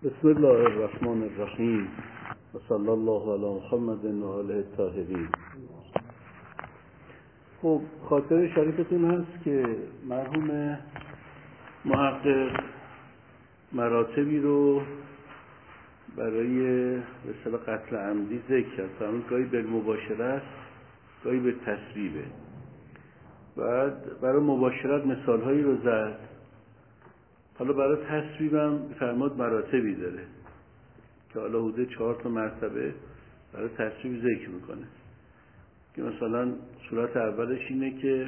بسم الله الرحمن الرحیم و صلی الله علی محمد و آله الطاهرین. خب خاطر شریفتون هست که مرحوم محقق مراتبی رو برای به اصطلاح قتل عمدی ذکر کرد. فرمود گاهی به مباشرت، گاهی به تصویبه. بعد برای مباشرت مثالهایی رو زد. حالا برای تصویبم فرمود مراتبی داره که حالا حدود 4 مرتبه برای تصویب ذکر میکنه که مثلا صورت اولش اینه که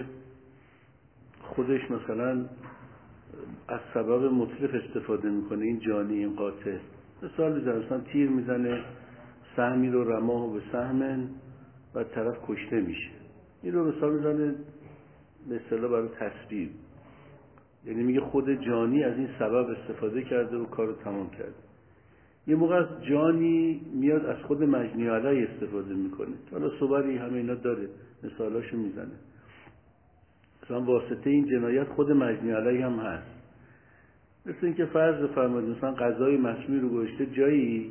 خودش مثلا از سبب مطلق استفاده میکنه، این جانی، این قاتل. مثال میزنه، مثلا تیر میزنه، سهمی رو رماه به سهمن و طرف کشته میشه. این رو مثال میزنه به اصطلاح برای تصویب، یعنی میگه خود جانی از این سبب استفاده کرده و کارو تمام کرده. یه موقع از جانی میاد از خود مجنی علیه استفاده میکنه. حالا صوری همه اینا داره، مثالاشو میزنه. مثلا واسطه این جنایت خود مجنی علیه هم هست. مثل اینکه فرض بفرمایید مثلا غذای مسمومی رو گذاشته جایی،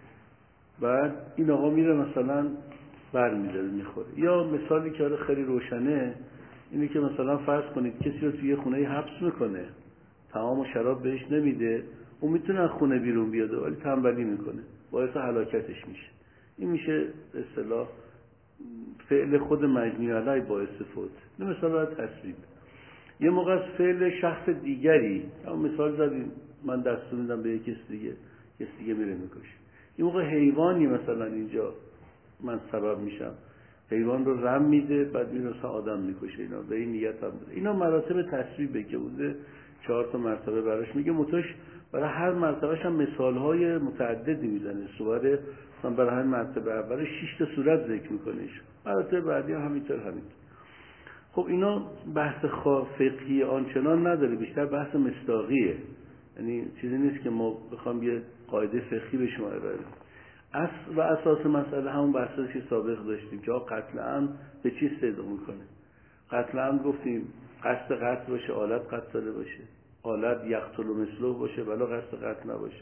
بعد این آقا میره مثلا برمی‌داره میخوره. یا مثالی که خیلی روشنه اینه که مثلا فرض کنید کسی رو توی خونه حبس میکنه، طعام و شراب بهش نمیده، اون میتونه از خونه بیرون بیاد ولی تنبلی میکنه، باعث هلاکتش میشه. این میشه به اصطلاح فعل خود مجنی علیه باعث فوت. این مثلا باید تصویب. یه موقع از فعل شخص دیگری، اما مثال زدیم من دستور میدم به یک کس دیگه میره میکشه. یه موقع حیوانی مثلا اینجا من سبب میشم، حیوان رو رم میده بعد میرسه آدم میکشه، اینا به این نیت هم بوده. اینا مراتب تصویبه که بوده 4 مرتبه براش میگه. متوش برای هر مرتبهش هم مثالهای متعددی میزنه. صور مثلا برای هر مرتبه اولش 6 صورت ذکر میکنه. مراتب بعدی هم همینطور. خب اینا بحث فقهی آنچنان نداره، بیشتر بحث مصداقیه. یعنی چیزی نیست که ما بخوام یه قاعده فقهی به شما ارائه بدیم. اصل و اساس مسئله همون بحثی که سابق داشتیم که قتل عمد به چی صدق میکنه. قتل عمد گفتیم قصد قتل باشه، آلت قتل باشه، آلت یقتل و مثله باشه ولی قصد قتل نباشه،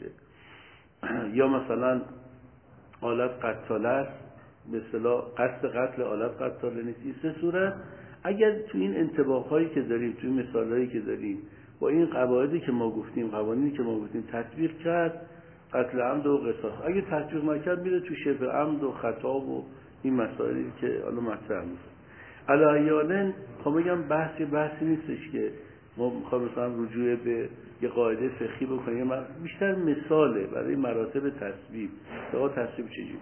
یا مثلا آلت قتاله است، به اصطلاح قصد قتل آلت قتاله نیست. این 3 صورت اگر تو این انطباق‌هایی که داریم، تو این مثال‌هایی که داریم، با این قواعدی که ما گفتیم، قوانینی که ما گفتیم تطبیق کرد، قتل عمد و قصاص. اگه تطبیق نکرد میره تو شبه عمد و خطا و این مسائلی که حالا مطرح میشه. علیاً خب میگم بحثی نیستش که ما میخوایم مثلا رجوع به یه قاعده فقهی بکنیم، بیشتر مثاله برای مراتب تصویب. تا تصویب چجوری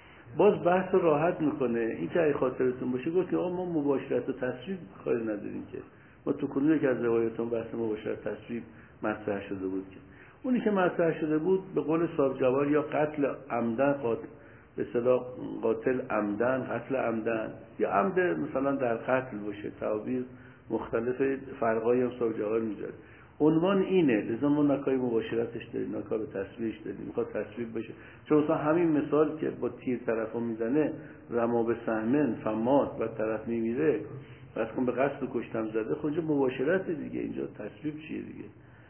باز بحث راحت میکنه. این که ای خاطرتون باشه گفتیم آقا ما مباشرت و تصویب کاری نداریم که ما تو کدوم که از روایتون بحث مباشرت تصویب مطرح شده بود که اونی که مطرح شده بود به قول صاحب جوار یا قتل عمدن، به اصطلاح قاتل عمدن، قتل عمدن، یا عمد مثلا در قتل باشه. تعابیر مختلف فرقایی هم صاحب جوار میذاره. عنوان اینه، لذا ما نکای مباشرتش داریم، نکای به تصویرش داریم، میخواد تصویر بشه. چون مثلا همین مثال که با تیر طرفو میزنه، رما به سهمن فمات و طرف میمیره، بس کن به قصد کشتم زده، خب اینجا مباشرت دیگه، اینجا تصویر چیه دیگه؟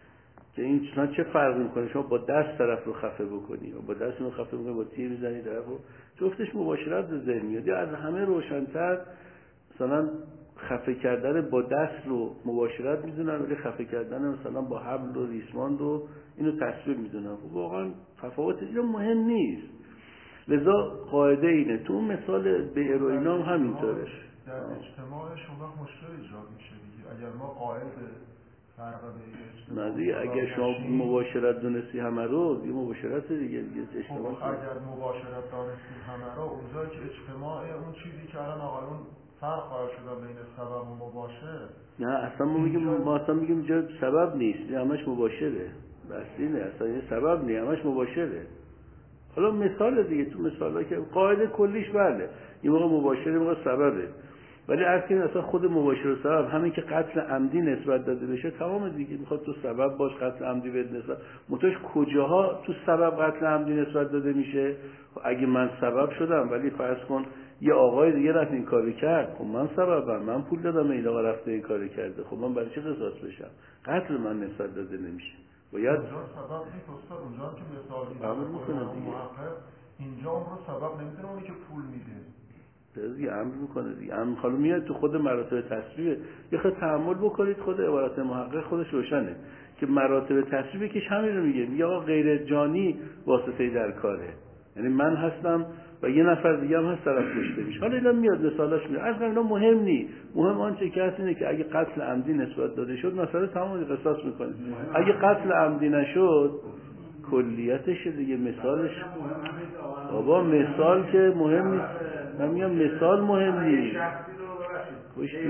که این چه فرقی میکنه شما با دست طرف رو خفه بکنی و با دست رو خفه بکنی، با تیر میزنی طرفو، جفتش مباشرت به ذهن میاد. یا از همه روشن‌تر مثلا خفه کردن با دست رو مباشرت میدونن، ولی خفه کردن مثلا با حبل و ریسمان رو اینو تصویر میدونن. خب واقعا تفاوت اینجا مهم نیست. لذا قاعده اینه. تو مثال به اینا هم همینطوره. در اجتماعش اون وقت مشکل ایجاد میشه دیگه. اگر ما قائل به فرق بین نه دیگه، اگر شما مباشرت دونستی همه رو، یه مباشرت دیگه اجتماع. خب اگر مباشرت دونستی همه رو، اونجا که اجتماع اون چیزی که الان آقایون فرق قائل شدن بین سبب و مباشر، نه اصلا ما اصلا میگیم اینجا سبب نیست، همش مباشره. بس اینه، اصلا این سبب نیست، همش مباشره. حالا مثال دیگه، تو مثالا که قاعده کلیش بله، این موقع مباشره، این موقع سببه. ولی اصلا اصلا خود مباشر و سبب همین که قتل عمدی نسبت داده بشه تمام دیگه. میخواد تو سبب باش قتل عمدی بده نسبت، متوش کجاها تو سبب قتل عمدی نسبت داده میشه؟ اگه من سبب شدم ولی فرض کن یه آقای دیگه رفت این کارو کرد، خب من سببم، من پول دادم این آقا رفته این کارو کرده، خب من برای چه قصاص بشم؟ قتل من نسبت داده نمیشه. باید اونجا سبب نیست استاد، اونجا که مثال میزنه محقق اینجا اون رو سبب نمیدونه، اونی که پول میده دیگه امر میکنه دیگه. امر حالا میاد تو خود مراتب تصویب. یه خود تأمل بکنید، خود عبارت محقق خودش روشنه که مراتب تصویب که همین رو میگه آقا غیر جانی واسطه در کاره، یعنی من هستم و یه نفر دیگه هم هست طرف کشته میشه. حالا اینا میاد مثالاش میاد، اصلا اینا مهم نی، مهم آنچه که هست اینه که اگه قتل عمدی نسبت داده شد مسئله تمام قصاص میکنه. اگه قتل عمدی نشد کلیتش دیگه، مثالش بابا مثال که مهم نیست، من میگم مثال مهم نیست. کشتی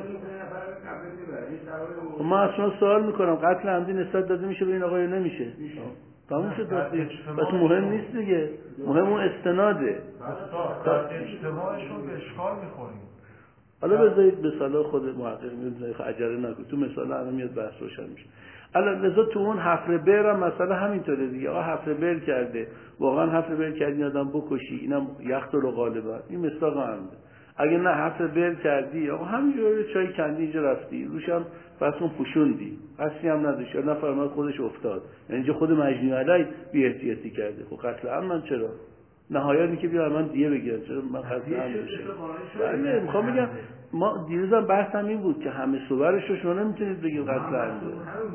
ما اصلا سوال میکنم قتل عمدی نسبت داده میشه به این آقای نمیشه؟ تموم شد بس مهم نیست دیگه، مهم اون استناده. در اجتماعشون به اشکال میخوریم. حالا بذارید به مثال خود محقق میاد، عجله نکنید، تو مثال الان میاد بحث روشن میشه. الان لذا تو اون حفر بئر هم مثلا همینطوره دیگه. آقا حفر بئر کرده، واقعا حفر بئر کردی آدم بکشی، اینم یخت رو غالبا این مصداق همده. اگه نه حفر بئر کردی آقا همینجوری چای کندی اینجا رفتی روش هم پس اون پوشوندی، قصدی هم نداشت، نفر ما خودش افتاد، یعنی اینجا خود مجنی علی بی احتیاطی کرده. خب قتل عام من چرا؟ نهایت که بیا من دیگه بگیرم، چرا من قتل عام بشه؟ بله میخوام بگم ما دیروزم بحثم این بود که همه صورش رو شما نمیتونید بگید قتل عمده.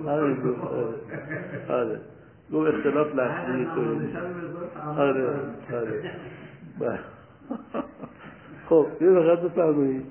آره گو اختلاف لفظی طوری. آره خب یه وقت بفرمایید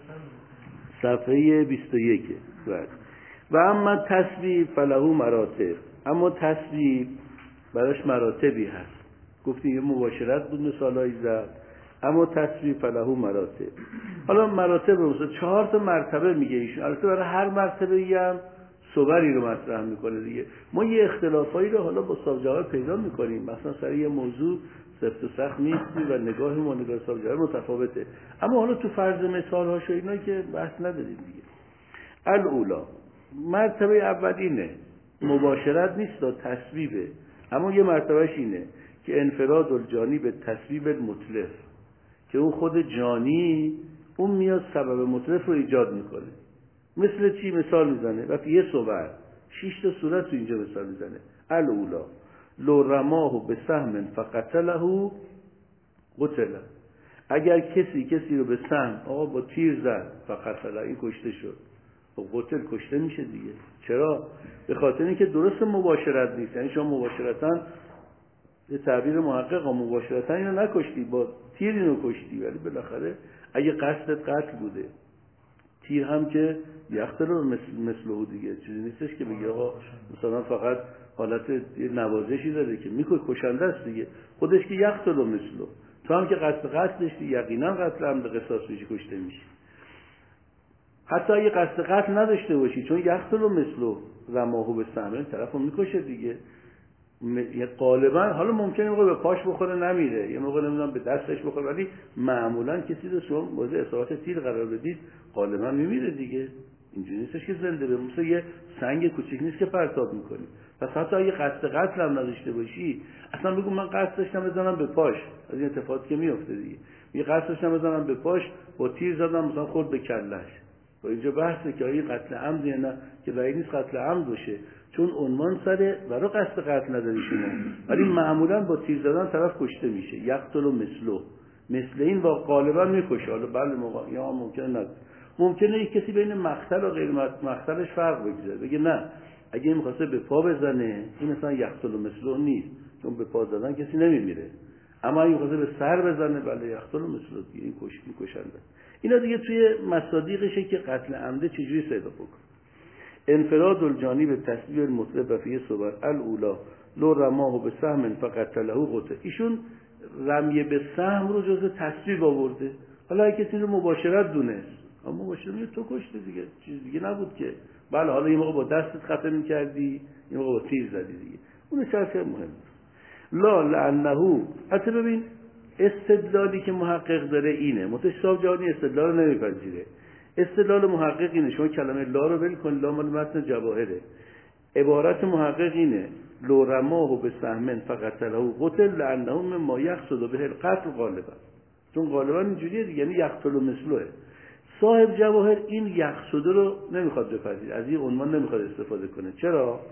صفحه 21. و اما تصویب فله مراتب، اما تصویب براش مراتبی هست. گفتیم یه مباشرت بود مثالایی زد، اما تصویب فله مراتب. حالا مراتب رو مثلا 4 تا مرتبه میگه ایشون، البته برای هر مرتبه هم صوری رو مطرح میکنه دیگه. ما یه اختلافایی رو حالا با صاحب پیدا میکنیم، مثلا سر یه موضوع سفت و سخت نیستیم و نگاه ما نگاه صاحب متفاوته، اما حالا تو فرض مثال هاشو اینا که بحث نداریم دیگه. الاولا مرتبه اول اینه مباشرت نیست و تصویبه، اما یه مرتبهش اینه که انفراد الجانی به تصویب المتلف، که اون خود جانی اون میاد سبب متلف رو ایجاد میکنه. مثل چی مثال میزنه؟ وقتی یه صور 6 تا صورت تو اینجا مثال میزنه. الاولا لو رماه به سهم فقتله قتل، اگر کسی رو به سهم آقا با تیر زد فقتله این کشته شد، خب قتل کشته میشه دیگه. چرا؟ به خاطر اینکه درست مباشرت نیست، یعنی شما مباشرتاً به تعبیر محقق مباشرتاً اینو نکشتی، با تیر اینو کشتی، ولی بالاخره اگه قصدت قتل بوده تیر هم که یختلو مثله دیگه، چیزی نیستش که بگی آقا مثلا فقط حالت نوازشی داره که کشنده است دیگه، خودش که یختلو مثله، تو هم که قصد داشتی یقینا قتل عمد قصاص میشی، کشته میشی. حتی اگه قصد قتل نداشته باشی، چون یختلو مثله رماهو به سهم طرفو میکشه دیگه. غالبا حالا ممکنه یه موقع به پاش بخوره نمیره، یه موقع نمیدونم به دستش بخوره، ولی معمولا کسی رو شما مورد اصابت تیر قرار بدید غالبا میمیره دیگه. اینجوری نیستش که زنده به مثل یه سنگ کوچیک نیست که پرتاب میکنی. پس حتی اگه قصد قتل هم نداشته باشی، اصلا بگو من قصد داشتم بزنم به پاش، از این اتفاقاتی که میفته دیگه، یه قصد داشتم بزنم به پاش با تیر زدم مثلا خورد به کلهش، و اینجا بحثه که این قتل عمد یا نه، که بعید نیست قتل عمد باشه، چون عنوان سره برای قصد قتل نداری شما، ولی معمولا با تیر زدن طرف کشته میشه. یقتل مثل این با غالبا میکشه. حالا بله موقع یا ممکنه نه، ممکنه یک کسی بین مقتل و غیر مقتلش فرق بگذاره، بگه نه اگه این می‌خواسته به پا بزنه این مثلا یقتل مثل نیست، چون به پا زدن کسی نمیمیره، اما اگه می‌خواسته به سر بزنه بله یقتل مثل این کشنده. اینا دیگه توی مصادیقشه که قتل عمده چجوری صدا بکنه. انفراد الجانی به تصویب المطلب و فیه صبر الاولا لو رماه به سهم فقتله قتل. ایشون رمی به سهم رو جزء تصویب آورده. حالا اگه کسی رو مباشرت دونست، اما مباشرت تو کشته دیگه، چیز دیگه نبود که. بله حالا یه موقع با دستت خطا می‌کردی، یه موقع با تیر زدی دیگه، اون شرط مهم. لا لعنه. حتی ببین استدلالی که محقق داره اینه، متشابه جانی استدلال رو نمیپذیره. استدلال محقق اینه، شما کلمه لا رو ول کن، لا مال متن جواهره. عبارت محقق اینه لو رماه به سهم فقتله قتل لعنه مما یقصد به القتل غالبا، چون غالبا اینجوریه دیگه، یعنی یقتل مثله. صاحب جواهر این یقصد رو نمیخواد بپذیره، از این عنوان نمیخواد استفاده کنه. چرا؟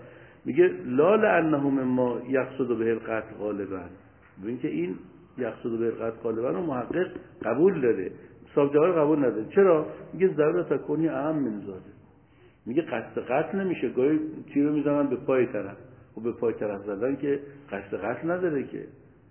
میگه لا لانه مما یقصد به القتل غالبا. ببین که این یقصد به القتل غالبا رو محقق قبول داره، صاحب جواهر قبول نداره. چرا؟ میگه ضرورت تکونی اهم من ذاته. میگه قتل نمیشه، گاهی تیر رو میزنن به پای طرف و به پای طرف زدن که قتل نداره که.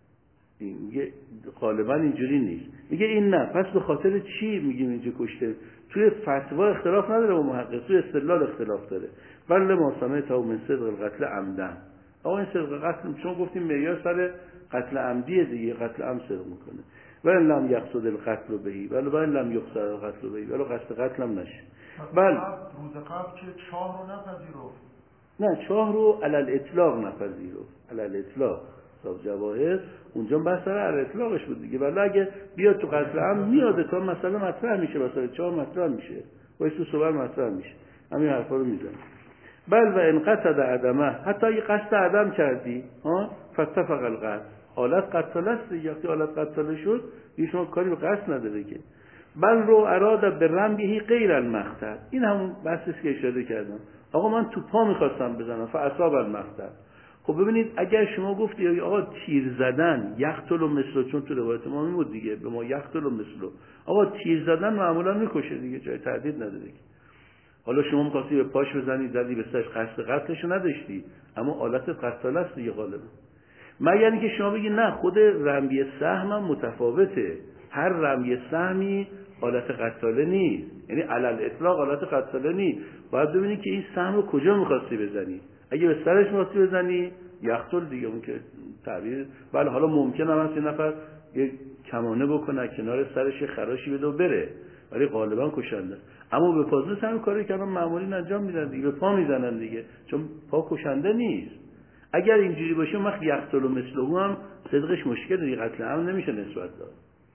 این میگه غالبا اینجوری نیست. میگه این نه، پس به خاطر چی میگیم اینجا کشته؟ توی فتوا اختلاف نداره و محقق، توی استدلال اختلاف داره. بله ما سمعت من صدق القتل عمدن. آقا این صدق قتل چون گفتیم معیار سر قتل عمدیه دیگه، قتل عمد صدق میکنه. ولی لم یقصد القتل بهی، ولی لم یقصد القتل بهی، ولی قصد قتل هم نشه. بله روز قبل که چاه رو نپذیرفت. نه، چاه رو علل اطلاق نپذیرفت، علل اطلاق. صاحب جواهر اونجا بحث سر علل اطلاقش بود دیگه. ولی اگه بیاد تو قتل عمد میاد تا مثلا مطرح میشه، مثلا چاه مطرح میشه، واسه تو صبر مطرح میشه، همین حرفا رو میزنه. بل و ان قصد عدمه، حتی اگه قصد عدم کردی فتفق القتل، حالت قتل است دیگه. وقتی حالت قتل شد دیگه شما کاری به قصد نداره که. بل رو اراد به رمبهی غیر المقتل، این همون بحثی که اشاره کردم. آقا من تو پا میخواستم بزنم فاصاب المقتل. خب ببینید اگر شما گفتی آقا تیر زدن یقتل مثل، چون تو روایت ما میگه دیگه به ما یقتل مثل، آقا تیر زدن معمولا میکشه دیگه، جای تردید نداره دیگه. حالا شما می‌خواستی به پاش بزنی، زدی به سرش، قصد قتلش نداشتی، اما آلت قتل است دیگه غالبا. مگر اینکه شما بگی نه، خود رمی سهم هم متفاوته، هر رمی سهمی آلت قتل نیست، یعنی علل اطلاق آلت قتل نیست. باید ببینید که این سهم رو کجا می‌خواستی بزنی. اگه به سرش می‌خواستی بزنی یقتل دیگه، اون که تعبیر. بله حالا ممکنه مثلا یه نفر یه کمانه بکنه کنار سرش خراشی بده و بره، ولی غالبا کشنده. اما به پازوس هم کاری که الان معمولی انجام میدن دیگه، به پا میزنن دیگه، چون پا کشنده نیست. اگر اینجوری باشه وقت یقتل و مثله هم صدقش مشکل دیگه، قتل عمد نمیشه نسبت داد.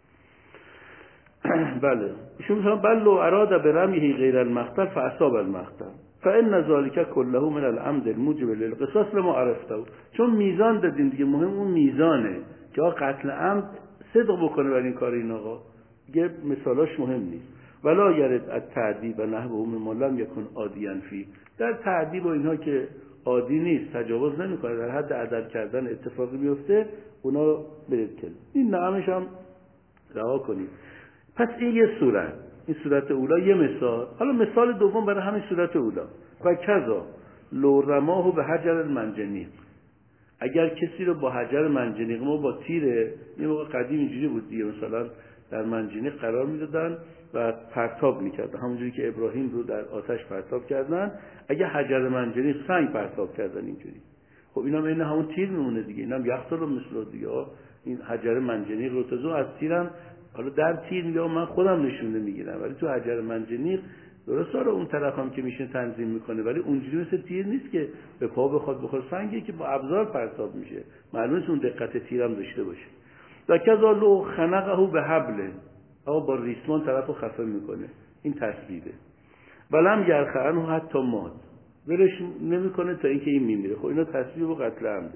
بله ایشون میگن بل لو اراد برمیه غیر المقتل فاصاب المقتل فان ذلك كله من العمد الموجب للقصاص لما عرفته. چون میزان دادیم دیگه، مهم اون میزانه که آقا قتل عمد صدق بکنه برای این کار. این آقا دیگه مثالاش مهم نیست. ولا یرد التعذیب و نحوه مما لم یکن عادیاً فی، در تعذیب و اینها که عادی نیست، تجاوز نمیکنه، در حد عدل کردن اتفاقی بیفته، اونا رو برید کنید. این نعمش هم رها کنید. پس این یه صورت، این صورت اولا یه مثال. حالا مثال دوم برای همین صورت اولا. و کذا لو رماه به حجر المنجنیق، اگر کسی رو با حجر منجنیق، ما با تیره، این موقع قدیم اینجوری بود دیگه، مثلا در منجنیق قرار میدادن و پرتاب میکردن، همونجوری که ابراهیم رو در آتش پرتاب کردن، اگه حجر منجنیق سنگ پرتاب کردن اینجوری، خب اینم این همون تیر میمونه دیگه، اینم یقتل و مثل دیگه. این حجر منجنیق رو تزو از تیرم، حالا در تیر میگم من خودم نشونه میگیرم، ولی تو حجر منجنیق درست داره اون طرف هم که میشه تنظیم میکنه، ولی اونجوری مثل تیر نیست که به پا بخواد سنگی که با ابزار پرتاب میشه، معلومه اون دقت تیرم داشته باشه. و کذا لو خنقه به حبل، آقا با ریسمان طرفو خفه میکنه، این تصویره. ولم یرخعنه حتی مات، ولش نمیکنه تا اینکه این میمیره. خب اینا تصویر و قتل عمده.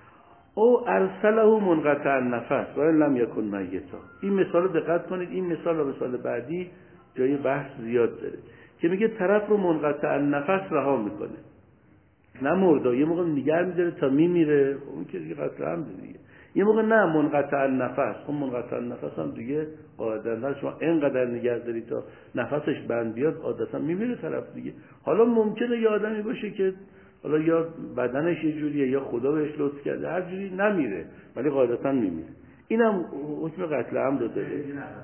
او ارسله منقطع النفس و لم یکن میتا. این مثال رو دقت کنید، این مثال و مثال بعدی جای بحث زیاد داره که میگه طرف رو منقطع النفس رها میکنه، نه مرده، یه موقع نگه میداره تا میمیره، خب اون که دیگه قتل عمده دیگه. یه موقع نه منقطع النفس، خب منقطع النفس هم دیگه عادتا شما اینقدر نگه داری تا نفسش بند بیاد، عادتا میمیره طرف دیگه. حالا ممکنه یه آدمی باشه که حالا یا بدنش یه جوریه یا خدا بهش لطف کرده، هر جوری نمیره ولی قاعدتا میمیره. اینم حکم قتل عمد داره.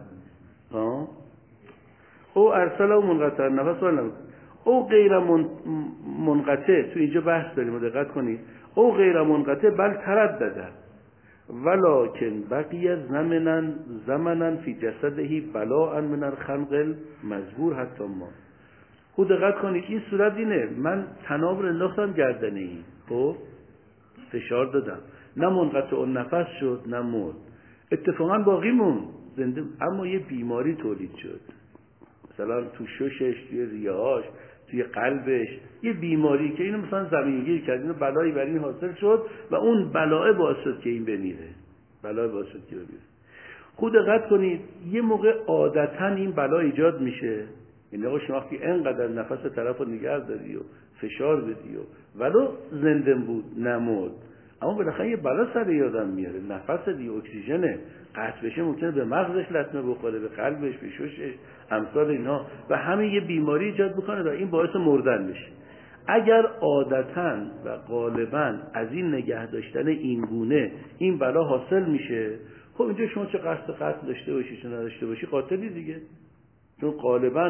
او ارسله و منقطع النفس ولی او غیر منقطع، تو اینجا بحث داریم دقت کنید. او غیر منقطع بل تردد ولکن بقی زمنا فی جسده بلاء من الخنق المذکور حتی ما. خود دقت کنید این صورت اینه، من تناب رو انداختم گردنه این، خب فشار دادم، نه منقطع النفس شد نه مرد، اتفاقا باقی موند زنده، اما یه بیماری تولید شد، مثلا تو ششش، توی ریه‌هاش، توی قلبش یه بیماری که اینو مثلا زمینگیر کرد، اینو بلایی بر این حاصل شد و اون بلاه باعث شد که این بمیره، بلای باعث شد که بمیره. خود دقت کنید یه موقع عادتا این بلا ایجاد میشه، این آقا شما وقتی اینقدر نفس طرف رو نگه داری و فشار بدی ولو زنده بود نمرد، اما بالاخره یه بلا سر یادم میاره، نفس دی اکسیژنه، قطع بشه ممکنه به مغزش لطمه بخوره، به قلبش، به ششش، امثال اینها، و همه یه بیماری ایجاد بکنه و این باعث مردن بشه. اگر عادتاً و غالباً از این نگه داشتن این گونه این بلا حاصل میشه، خب اینجا شما چه قصد قتل داشته باشی چه نداشته باشی قاتلی دیگه، چون غالباً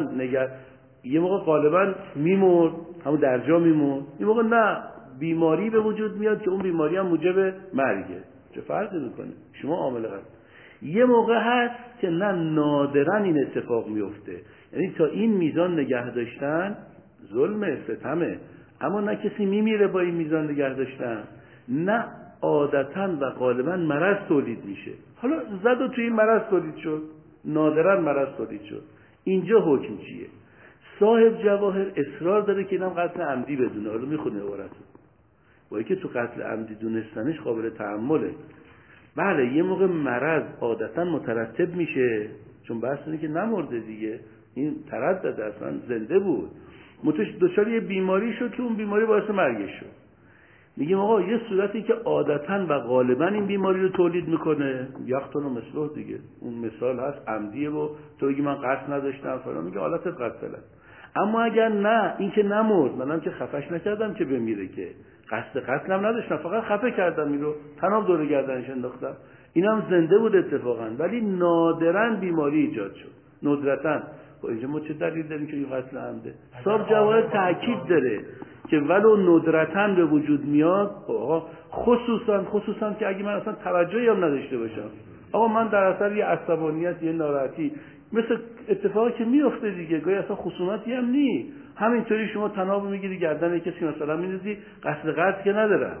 یه موقع غالباً میمرد، همون درجا میمرد، یه موقع نه بیماری به وجود میاد که اون بیماری هم موجب مرگه. چه فرقی میکنه؟ شما عامل قتل. یه موقع هست که نه نادراً این اتفاق میفته، یعنی تا این میزان نگه داشتن ظلم ستمه، اما نه کسی میمیره با این میزان نگه داشتن، نه عادتاً و غالباً مرض تولید میشه. حالا زد و توی این مرض تولید شد، نادراً مرض تولید شد. اینجا حکم چیه؟ صاحب جواهر اصرار داره که اینم قتل عمدی بدونه. حالا میخونه عبارتو، با اینکه تو قتل عمدی دونستنش قابل تحمله. بله یه موقع مرض عادتاً مترتب میشه، چون بحث اینه که نمرده دیگه، این تردد اصلا زنده بود، دچار یه بیماری شد که اون بیماری باعث مرگش شد. میگیم آقا یه صورتی که عادتاً و غالباً این بیماری رو تولید میکنه، یقتل و مثله دیگه، اون مثال هست عمدیه و تو بگی من قصد نداشتم فلان، میگه حالت قتله. اما اگر نه، این که نمرد، منم که خفش نکردم که بمیره، که قصد قتلم نداشتم، فقط خفه کردم، این رو تناب دور گردنش انداختم، اینم زنده بود اتفاقا، ولی نادراً بیماری ایجاد شد، ندرتاً. با اینجا ما چه دلیل داریم که این قتل عمده؟ صاحب جواهر تاکید داره که ولو ندرتاً به وجود میاد، آقا خصوصاً که اگه من اصلا توجهی هم نداشته باشم، آقا من در اثر یه عصبانیت، یه ناراحتی، مثل اتفاقی که میفته دیگه، گاهی اصلا خصومتی هم نی، همینطوری شما تناب میگیری گردن کسی مثلا میندازی، قصد قتل که ندارم،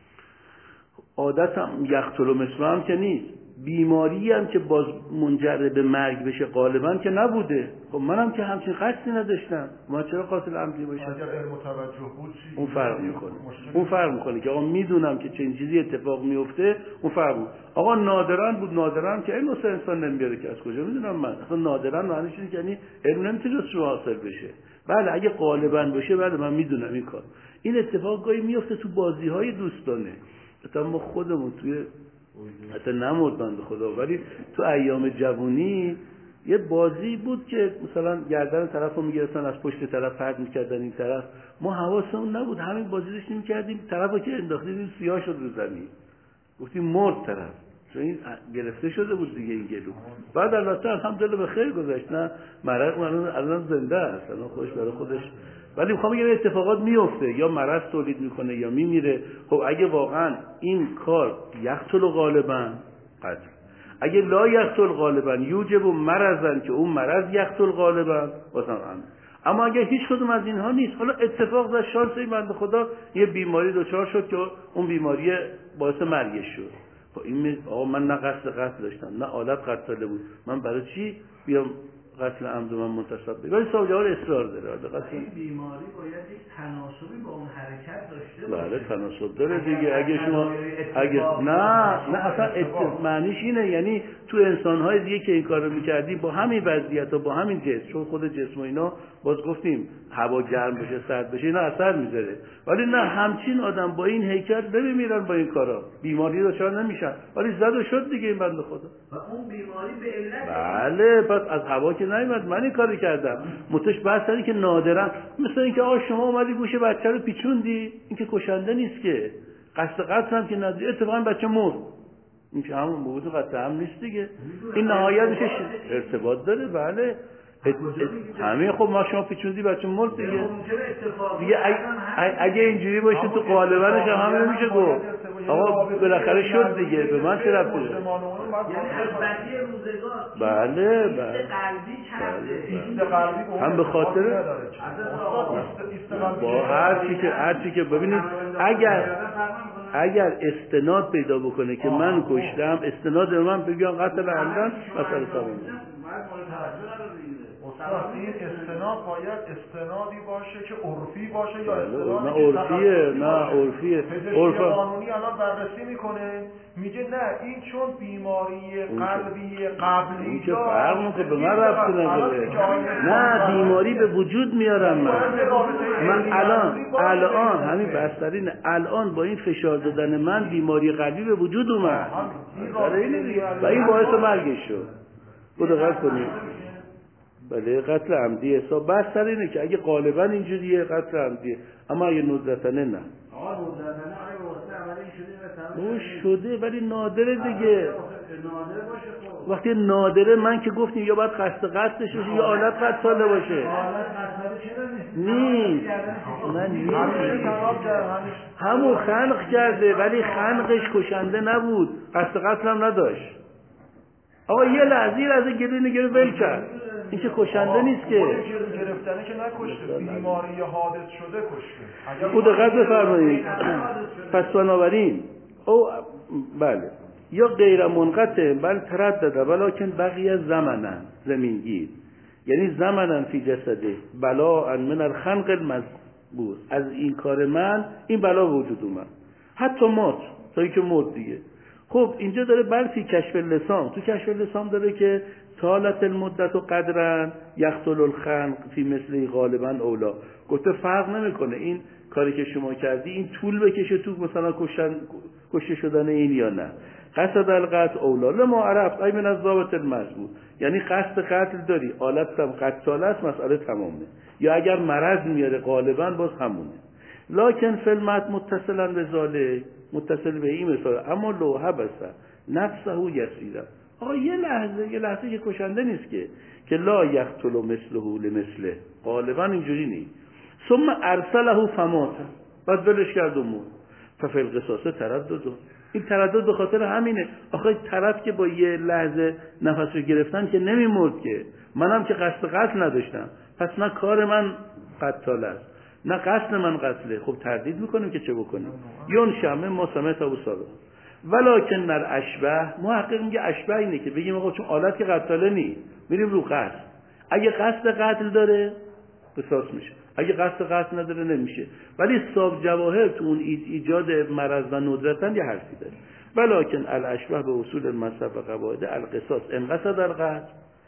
عادتم یقتل و مثله هم که نیست، بیماری هم که باز منجر به مرگ بشه غالبا که نبوده. خب منم که همچین قصدی نداشتم، من چرا قاتل عمدی باشم؟ اگر علم و توجه بود اون فرق میکنه که آقا میدونم که چنین چیزی اتفاق میفته، اون فرق میکنه. آقا نادرن که علم واسه انسان نمیاره، که از کجا میدونم من؟ اصلا نادرن معنیش اینه که یعنی علم نمیتونه از شما حاصل بشه. بله اگه غالبا باشه، بله من میدونم این کار، این اتفاق گاهی میفته تو بازی‌های دوستانه. مثلا ما خودمون توی حتی نمرد بنده خدا، ولی تو ایام جوانی یه بازی بود که مثلا گردن طرف رو میگرفتن از پشت طرف پرت میکردن این طرف، ما حواسمون نبود، همین بازی داشتیم میکردیم، طرف رو که انداختیم سیاه شد رو زمین، گفتیم مرد طرف، چون این گرفته شده بود دیگه این گلو. بعد البته الحمدلله به خیر گذشت، نه مرض الان زنده است، الان خودش برای خودش. ولی میخوام بگم اتفاقات میفته، یا مرض تولید میکنه یا میمیره. خب اگه واقعا این کار یقتل غالبا قتل، اگه لا یقتل غالبا یوجب مرضن که اون مرض یقتل غالبا واسم، اما اگه هیچ کدوم از اینها نیست، حالا اتفاق در شانس این بنده خدا یه بیماری دچار شد که اون بیماری باعث مرگش شد، خب این آقا من نه قصد قتل داشتم نه آلت قتل بود، من برای چی بیام قتل عمد من منتصب بگم؟ ولی صاحب جواهر اصرار داره. این بیماری باید یک تناسبی با اون حرکت داشته باشه. بله تناسب داره دیگه. اگه شما نه اصلا معنیش اینه، یعنی تو انسان‌های دیگه که این کارو می‌کردی با همین وضعیت و با همین جسم، چون خود جسم و اینا باز گفتیم هوا گرم بشه سرد بشه اینا اثر میذاره، ولی نه همچین آدم با این هیکل نمیمیرن با این کارا، بیماری دچار نمیشن، ولی زد و شد دیگه این بنده خدا. و اون بیماری به علت بله پس از هوا که نمیاد، من این کارو کردم. متش بحث اینه که نادرن، مثل اینکه آقا شما اومدی گوش بچه رو پیچوندی، این که کشنده نیست که، قصد قتل هم که نداری، اتفاقا بچه مرد، این که همون موضوع قتل هم نیست دیگه، این نهایتش ارتباط داره. بله همین. خب ما شما پیچوندی بچه مرد دیگه اگه اینجوری باشه تو غالبنش هم همین نمیشه گفت آقا بالاخره شد دیگه، به من چه ربطی داره؟ بله هم به خاطر با هر چی که ببینید اگر استناد پیدا بکنه که من کشتم، استناد من بگم قتل عمدن، مثلا تمام. این استناد باید استنادی باشه که عرفی باشه یا نه استنادی عرفیه پزشکی قانونی الان بررسی میکنه میگه نه این چون بیماری قلبی قبلی این که فرق میکنه به من ربطی نداره. نه بیماری به وجود میارم من الان همین بسترین الان با این فشار دادن من بیماری قلبی به وجود اومد و این باعث مرگش شد. دقت کنید. بله قتل عمدی حساب بستر اینه که اگه غالبا اینجوریه قتل عمدیه، اما اگه ندرتنه نه. اون شده ولی نادره دیگه. وقتی نادره من که گفتیم یا باید قصد قتلش باشه یا آلت قتاله باشه. نیست. نه نیست. همون خنق کرده ولی خنقش کشنده نبود، قصد قتل هم نداشت. آقا یه لحظه گریه ول کرد. این که کشنده نیست که. گرفتنه که نکشته، بیماری حادث شده کشته. او دقت بفرمایید. پس بنابراین او بله یا غیر منقطع بل تردد ولکن بقیه زمنن زمینگیر، یعنی زمنن فی جسده بلا من الخنق المذکور، از این کار من این بلا وجود اومد حتی مات تا اینکه مرد دیگه. خب اینجا داره بل فی کشف اللسان، تو کشف اللسان داره که طالت المدت و قدرن یقتل الخنق فی مثل غالبا اولا، گفته فرق نمیکنه این کاری که شما کردی این طول بکشه تو مثلا کشته شدن این یا نه. قصد القتل اولا لما عرفت ای من از ضابط المذکور، یعنی قصد قتل داری آلت هم قتل است مسئله تمامه، یا اگر مرض میاره غالبا باز همونه. لکن فلمت متصلا به ذالک متصل به این مثال اما لوحه بسته نفسه یسیره. آقا یه لحظه که کشنده نیست که لا یقتل مثله لمثله، غالبا اینجوری نیست. ثم ارسله فمات، بعد ولش کرد و مرد. ففی القصاص تردد، این تردد به خاطر همینه. آخه طرف که با یه لحظه نفس رو گرفتن که نمیمرد که، منم که قصد قتل نداشتم، پس نه کار من قتال است نه قصد من قتله. خب تردید میکنیم که چه بکنیم. یون شمه ما سمعت ابو صادق ولکن نر اشبه، محقق میگه اشبه اینه که بگیم آقا چون آلت که قتاله نیست میریم رو قصد، اگه قصد قتل داره قصاص میشه، اگه قصد قتل نداره نمیشه. ولی صاحب جواهر تو اون ایجاد مرض و ندرتن یه حرفی داره. ولکن الاشبه به اصول المذهب و قواعد القصاص ان قصد القتل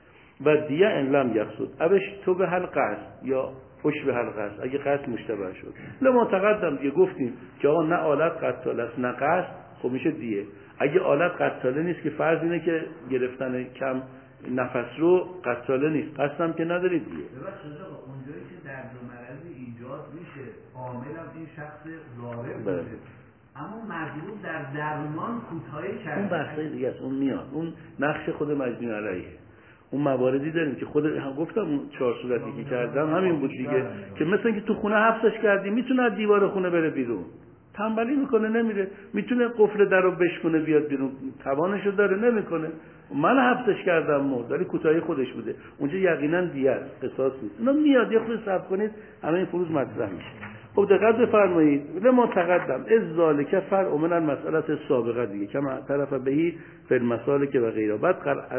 و دیه ان لم یقصد ابش تو به هل قصد یا خوش به هل قصد، اگه قصد مشتبه شد. لما تقدم دیگه گفتیم که آقا نه آلت قتال است نه قصد، خب میشه دیه. اگه آلت قتاله نیست که فرض اینه که گرفتن کم نفس رو قتاله نیست، قصدم که نداری دیگه. اونجایی که درد و مرضی ایجاد میشه عامل این شخص ضارر بوده، اما مجبور در درمان کوتاهی کرده. اون بحثای دیگه است، اون میاد، اون نقش خود مجنون علیه. اون مواردی داریم که خود هم گفتم اون 4 صورتی که کردم همین بود دیگه، که مثلا اینکه تو خونه حبسش کردی میتونه از دیوار خونه بره بیرون، تنبلی میکنه نمیره، میتونه قفل درو بشکنه بیاد بیرون، توانشو داره نمیکنه. من حبسش کردم مرد ولی کوتاهی خودش بوده، اونجا یقینا دیگه قصاص نیست. اونا میاد یه خود صبر کنید همه این فروض مطرح میشه. خب دقت بفرمایید لما تقدم از ذالک فرع من المساله السابقه دیگه کما طرف بهی فی المسالک و غیره. بعد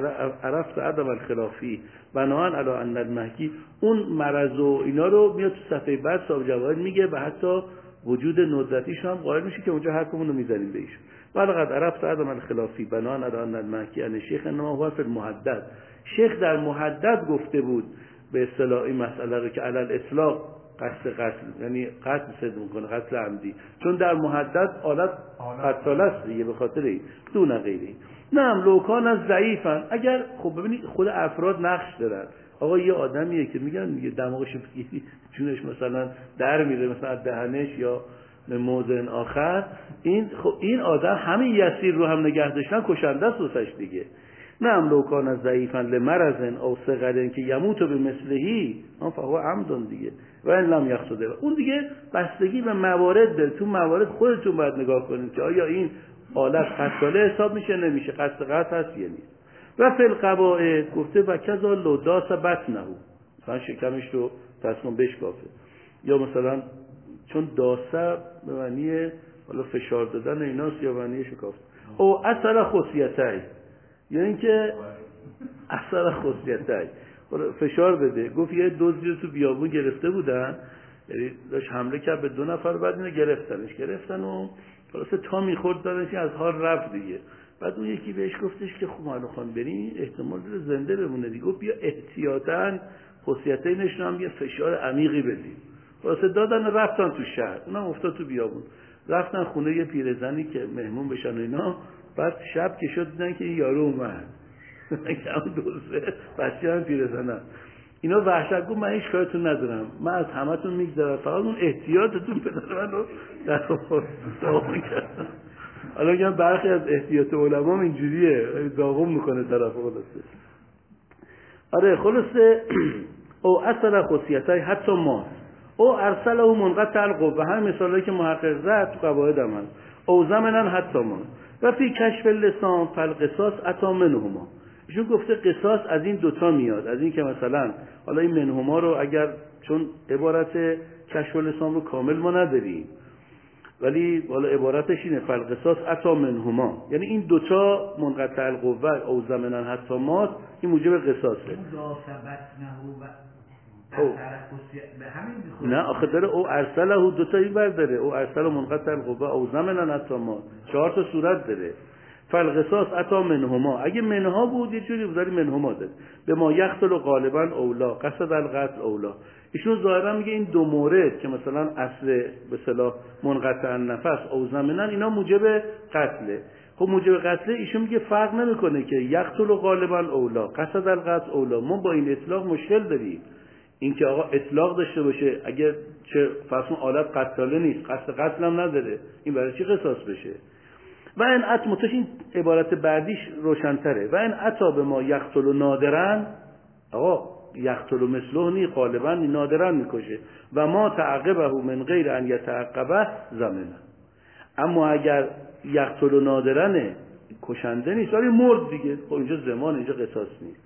عرفت عدم الخلافی بناء علی ان المحکی، اون مرض و اینا رو میاد تو صفحه بعد صاحب جواهر میگه و حتی وجود ندرتیش هم قائل میشه که اونجا حرفمون رو میذاریم بهش. ولقد عرفت عدم الخلافی بناء علی ان المحکی ان شیخ انما هو فی المحدد، شیخ در محدد گفته بود به اصطلاح این مسئله رو که علی الاطلاق قتل یعنی قتل صد میکنه، قتل عمدی، چون در محدد آلت قتال است دیگه، به خاطر این دون غیری. نعم لوکان از ضعیفن، اگر خب ببینید خود افراد نقش دارن. آقا یه آدمیه که میگه دماغش جونش مثلا در میره مثلا دهنش یا موضع آخر، این خب این آدم همین یسیر رو هم نگه داشتن کشنده است واسش دیگه. نعم لوکان از ضعیفن لمرضن او صغرن که یموت به مثلهی اون فهو عمدن دیگه و این لم یقصده. اون دیگه بستگی به موارد داره، تو موارد خودتون باید نگاه کنید که آیا این حالت قتاله حساب میشه نمیشه، قصد قتل هست یا نیست. و فی القواعد گفته و کذا لو داس بطنه، مثلا شکمش رو تصمیم بشکافه، یا مثلا چون داسه به معنی حالا فشار دادن ایناست یا معنی شکافت. او اثر خصیتای، یا اینکه اثر خصیتای فشار بده. گفت یه دزدی رو تو بیابون گرفته بودن، یعنی داشت حمله کرد به 2 نفر، بعد اینو گرفتن و خلاصه تا میخورد دادنش از حال رفت دیگه. بعد اون یکی بهش گفتش که خب معلوم خان بریم احتمال داره زنده بمونه دیگه. گفت بیا احتیاطاً خصوصیتینش هم یه فشار عمیقی بدیم. خلاصه دادن رفتن تو شهر، اونم افتاد تو بیابون. رفتن خونه یه پیرزنی که مهمون بشن و اینا. بعد شب که شد دیدن که این یارو اومد که همون دوسته بچه هم پیرزنم. اینا وحشت. گفت من هیچ کارتون ندارم، من از همتون میگذرم، فقط اون احتیاطتون پدر منو در داغون کردم. حالا میگم برخی از احتیاط علما اینجوریه، داغون میکنه طرف. خلاصه آره خلاصه او اصلا خصوصیتای حتی ما او ارسله منقطع القوه، هم مثالی که محقق زد تو قواعد هم هست. او زمنن حتی ما و فی کشف اللسان فالقصاص عطا منهما. ایشون گفته قصاص از این دوتا میاد، از این که مثلا حالا این منهما رو اگر چون عبارت کشف اللسان رو کامل ما نداریم، ولی حالا عبارتش اینه فالقصاص عطا منهما، یعنی این دوتا منقطع القوه او زمنن حتی ما این موجب قصاصه. نه آخه داره او ارسله دوتا این بر داره، او ارسله منقطع القوه او زمنن حتی ما 4 تا صورت داره. فالقصاص عطا منهما، اگه منها بود یه جوری بذاری منهما داره. به ما یقتل غالبا اولا قصد القتل اولا. ایشون ظاهرا میگه این دو مورد که مثلا اصل به اصطلاح منقطع النفس او زمنن اینا موجب قتله. خب موجب قتله ایشون میگه فرق نمیکنه که یقتل غالبا اولا قصد القتل اولا. ما با این اطلاق مشکل داریم، این که آقا اطلاق داشته باشه اگه چه فرض آلت قتاله نیست قصد قتل هم نداره، این برای چی قصاص بشه؟ و این متش این عبارت بعدیش روشن‌تره. و این عطا به ما یقتل نادرن، آقا یقتل مثله نی غالبا نادرن میکشه. و ما تعقبه من غیر ان یتعقبه زمنه. اما اگر یقتل نادرن کشنده نیست ولی مرد دیگه، خب اینجا زمان، اینجا قصاص نیست.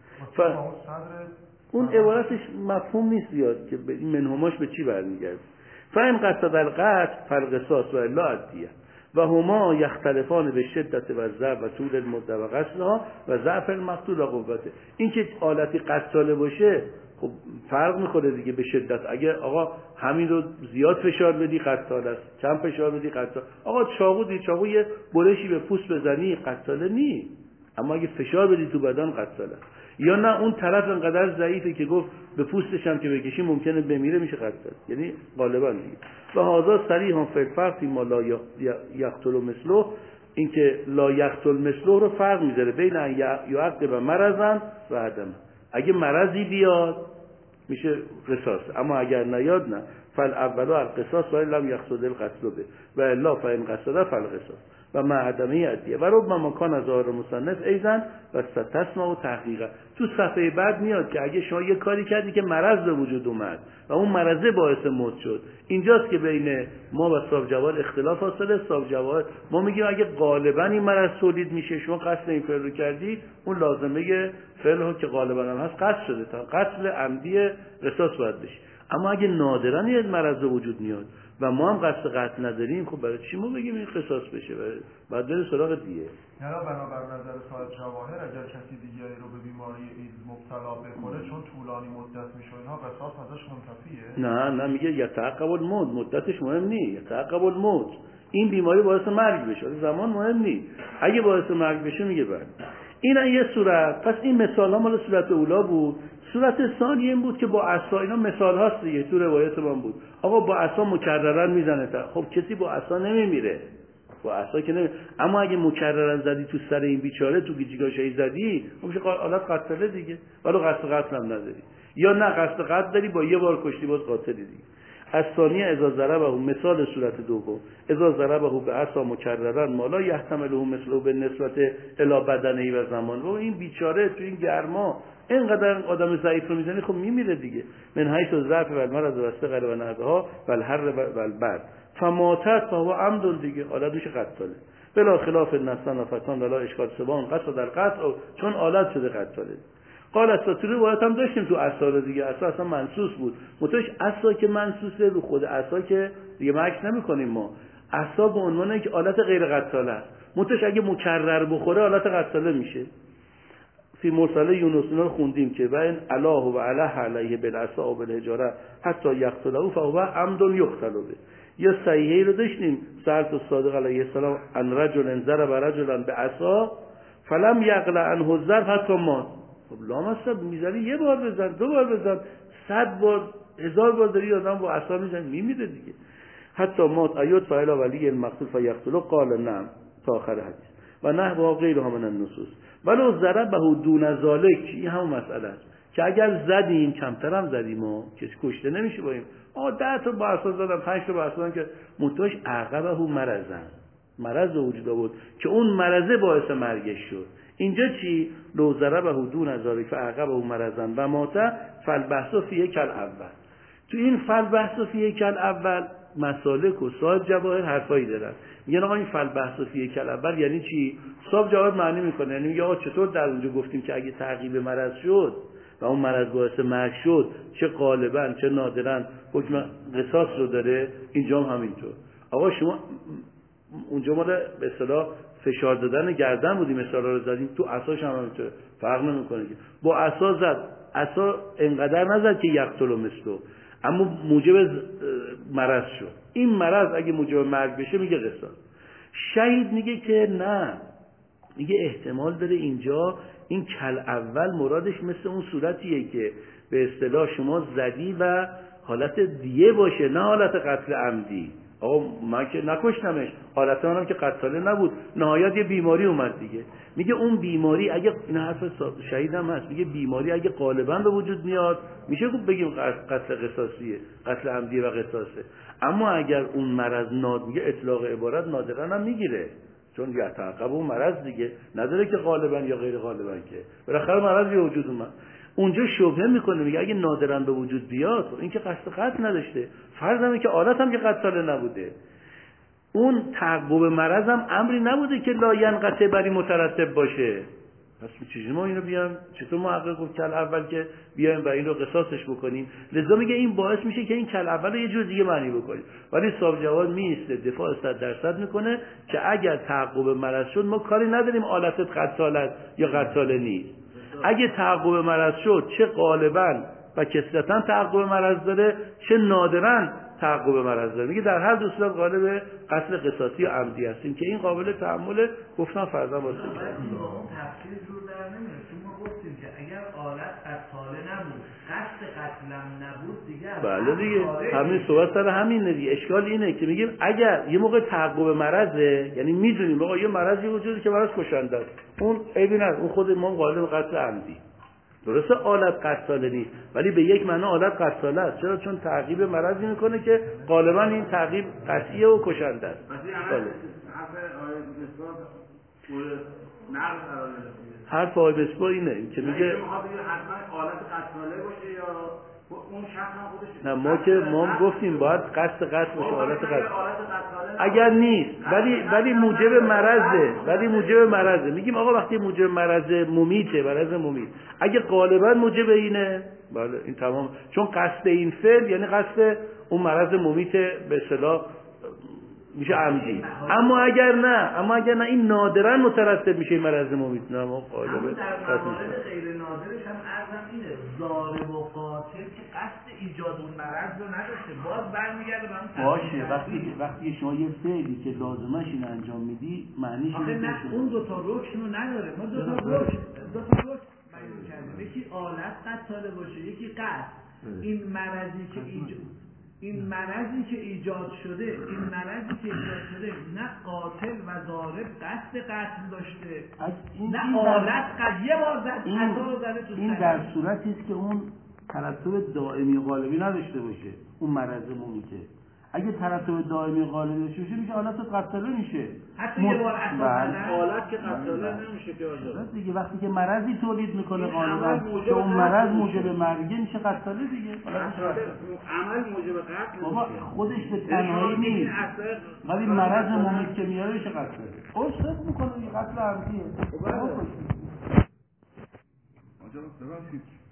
اون عبارتش مفهوم نیست زیاد که این منهماش به چی برمیگرده. فهم قصد القتل فالقصاص و الا الدیه و هما یختلفان به شدت و ضعف و طول المدت و قصدها و ضعف المقتول و قوته. این که آلتی قتاله باشه خب فرق میکنه دیگه به شدت. اگه آقا همین رو زیاد فشار بدی قتال است، کم فشار بدی قتال. آقا چاقو یه برشی به پوست بزنی قتاله نی، اما اگه فشار بدی تو بدن قتاله. یا نه اون طرف انقدر ضعیفه که گفت به پوستش هم که بکشی ممکنه بمیره میشه قتل، یعنی غالبا دیگه. و هذا صریح فی الفرق ما لا یقتل مثله، این که لا یقتل مثله رو فرق میذاره بین یعقب مرضا و عدم. اگه مرضی بیاد میشه قصاص، اما اگر نیاد نه. فالاول القصاص و لم یقصد القتل به و الا فان قصد فالقصاص و مع عدمه ادیه و ربما کان ظاهر مصنف ایضا و ستسمع و تحقیقا. تو صفحه بعد میاد که اگه شما یه کاری کردی که مرض به وجود اومد و اون مرضه باعث موت شد، اینجاست که بین ما و صاحب جوال اختلاف حاصله. صاحب جوال ما میگیم اگه غالبا این مرض تولید میشه، شما قصد این فعل رو کردی، اون لازمه فعل که غالبا هم هست قصد شده، تا قتل عمدی قصاص باید بشه. اما اگه نادرا یه مرض به وجود میاد و ما هم قصد قتل نداریم، خب برای چی ما بگیم این قصاص بشه؟ بعد بریم سراغ دیگه. یعنی بنابر نظر صاحب جواهر اگر کسی دیگری رو به بیماری ایدز مبتلا بکنه چون طولانی مدت میشه اینها قصاص ازش منتفیه؟ نه میگه یتعقب الموت، مدتش مهم نیست. یتعقب الموت، این بیماری باعث مرگ بشه، زمان مهم نیست. اگه باعث مرگ بشه میگه بعد این یه صورت. پس این مثال ها مال صورت اولا بود. صورت ثانی این بود که با عصا، اینا مثال هاست دیگه، تو روایت من بود. آقا با عصا مکررن میزنه. خب کسی با عصا نمیمیره، با عصا که نمیمیره. اما اگه مکررن زدی تو سر این بیچاره، تو گیجیگاشایی زدی، خب میشه حالت قتله دیگه، ولی قصد قتل هم نداری. یا نه قصد قتل داری، با یه بار کشتی باز قاتلی دیگه. از ثانیه اذا ضربه، مثال صورت دوم، اذا ضربه به عصا مکررن مالا یحتمله مثله به نسبت الی بدنهی و زمان. و این بیچاره تو این گرما اینقدر آدم ضعیف رو میزنی، خب میمیره دیگه. من حیث ضعف و المرض و استقر و نهدها و الحر و البرد فماتت فهو عمد دیگه، آلت میشه قتاله. بلا خلاف نسان و فتان ولا اشکال سبان قصد در قتل، چون آلت شده قتاله. قال اساطیری باید هم داشتیم تو عصا دیگه، عصا اصلا منسوس بود. متوش عصا که منسوسه، رو خود عصا که دیگه مکس نمی‌کنیم ما. عصا به عنوان یک آلت غیر قتاله است. متوش اگه مکرر بخوره آلت قتاله میشه. فی مرسله یونس رو خوندیم که و این الله و علیه علیه بالعصا و بالحجاره حتی یقتله فهو عمد یقتل به. یا صحیحی رو داشتیم سعد الصادق علیه السلام ان رجل ضرب رجلا بعصا فلم یقل عنه الضرب حتی مات. خب لامصب میزنی یه بار بزن، دو بار بزن، 100 بار 1000 بار داری آدم با عصا میزنی میمیره دیگه. حتی مات ایت فعل ولی المقتول فیقتله قال نعم تا آخر حدیث و نه با غیرها من النصوص. ولو ضربه دون ذلک، این همون مسئله است که اگر زدیم کمتر هم زدیم و کسی کشته نمیشه با این 10 تا با عصا زدم 5 تا با عصا زدم که منتهاش عقبه مرض وجود بود که اون مرضه باعث مرگش شد. اینجا چی؟ لو ضربه دون ذلک فعقبه مرضا و مات فالبحث فیه کالاول. تو این فالبحث فیه کالاول مسالک و صاحب جواهر حرفایی دارن، میگن آقا این فالبحث فیه کالاول یعنی چی؟ صاحب جواهر معنی میکنه، یعنی میگه آقا چطور در اونجا گفتیم که اگه تعقیب مرض شد و اون مرض باعث مرگ شد چه غالبا چه نادرا حکم قصاص رو داره، اینجا هم همینطور. آقا شما اونجا ما به اصطلاح فشار دادن گردن بودیم، مثلا رو زدیم، تو عصاش هم همینطور، فرق نمیکنه که با عصا زد، عصا انقدر نزد که یقتل مثلو، اما موجب مرض شد. این مرض اگه موجب مرگ بشه میگه قصاص. شهید میگه که نه، میگه احتمال داره اینجا این کل اول مرادش مثل اون صورتیه که به اصطلاح شما زدی و حالت دیه باشه، نه حالت قتل عمدی. آقا من که نکشتمش، حالت منم که قتاله نبود، نهایت یه بیماری اومد دیگه. میگه اون بیماری اگه این حرف شهید هم هست، میگه بیماری اگه غالبا به وجود میاد میشه خوب بگیم قتل قصاصیه، قتل عمدی و قصاصه. اما اگر اون مرض میگه اطلاق عبارت نادرا هم میگیره، چون یتعقب اون مرض دیگه نداره که غالبا یا غیر غالبا، که بالاخره مرض به وجود اومد. اونجا شبهه میکنه، میگه اگه نادرا به وجود بیاد این که قصد قتل نداشته، فرض هم که آلت هم که قتاله نبوده، اون تعقب مرض هم امری نبوده که لا ینقطع بری مترتب باشه. پس چیزی ما اینو بیام چطور محقق گفت کل اول که بیایم و این رو قصاصش بکنیم؟ لذا میگه این باعث میشه که این کل اول رو یه جور دیگه معنی بکنیم. ولی صاحب جواد میسته دفاع 100% میکنه که اگر تعقب مرض شد ما کاری نداریم آلتت قتالت یا قتاله نیست. اگه تعقب مرض شد چه غالبا و کثرتا تعقب مرض داره چه نادرا تعقب مرض داره، میگه در هر دو صورت غالب قتل قصاصی و عمدی هستیم که این قابل تحمل. گفتم فرضاً واسه این با اون تفسیر جور در نمیاد، چون ما گفتیم که اگر آلت قتاله نبود قصد قتلم نبود دیگه بله دیگه همین صحبت سر همینه دیگه. اشکال اینه که میگیم اگر یه موقع تعقب مرضه، یعنی میدونیم آقا یه مرضی وجوده که مرض کشنده است، اون عیبی نداره، اون خود ما غالب قتل عمدی، درسته آلت قتاله نیست ولی به یک معنا آلت قتاله است. چرا؟ چون تعقیب مرضی میکنه که غالبا این تعقیب قطعیه و کشنده است. حرف آقای بسپا اینه که میگه حتما آلت قتاله باشه یا اون شخص هم خودش. نه ما گفتیم باید قصد قتل باشه، آلت قتل اگر نیست ولی موجب مرضه، میگیم آقا وقتی موجب مرض ممیته، مرض ممیت اگه غالبا موجب اینه، بله این تمام، چون قصد این فعل یعنی قصد اون مرض ممیت به اصطلاح میشه عمدی. اما اگر نه این نادرا مترتب میشه مرض ممیت. نه ما غالبا در موارد غیر نادرش هم ارزم اینه ضارب و قاتل که قصد ایجاد اون مرض رو نداشته، باز برمیگرده به اون باشه. وقتی شما یه فعلی که لازمش اینو انجام میدی معنیش اینه نه اون دو تا رکن رو نداره. ما دو تا رکن بیان کردیم، یکی آلت قتاله باشه یکی قصد. این مرضی که ایجاد شده نه قاتل و ضارب قصد قتل داشته، نه آلت یه بار زد عصا رو زده تو این در صورتی است که اون ترتب دائمی غالبی نداشته باشه، اون مرض ممیته. اگه ترتب دائمی غالبی داشته باشه میشه حالت قتاله میشه، حتی یه بار عصا حالت که قتاله نمیشه که آزاد دیگه. وقتی که مرضی تولید میکنه غالبا که اون مرض موجب مرگه میشه قتاله دیگه. عمل موجب قتل بابا خودش به تنهایی نیست ولی مرض ممیت که میاره میشه قتاله. قصد میکنه قتل عمدیه. آجا ببخشید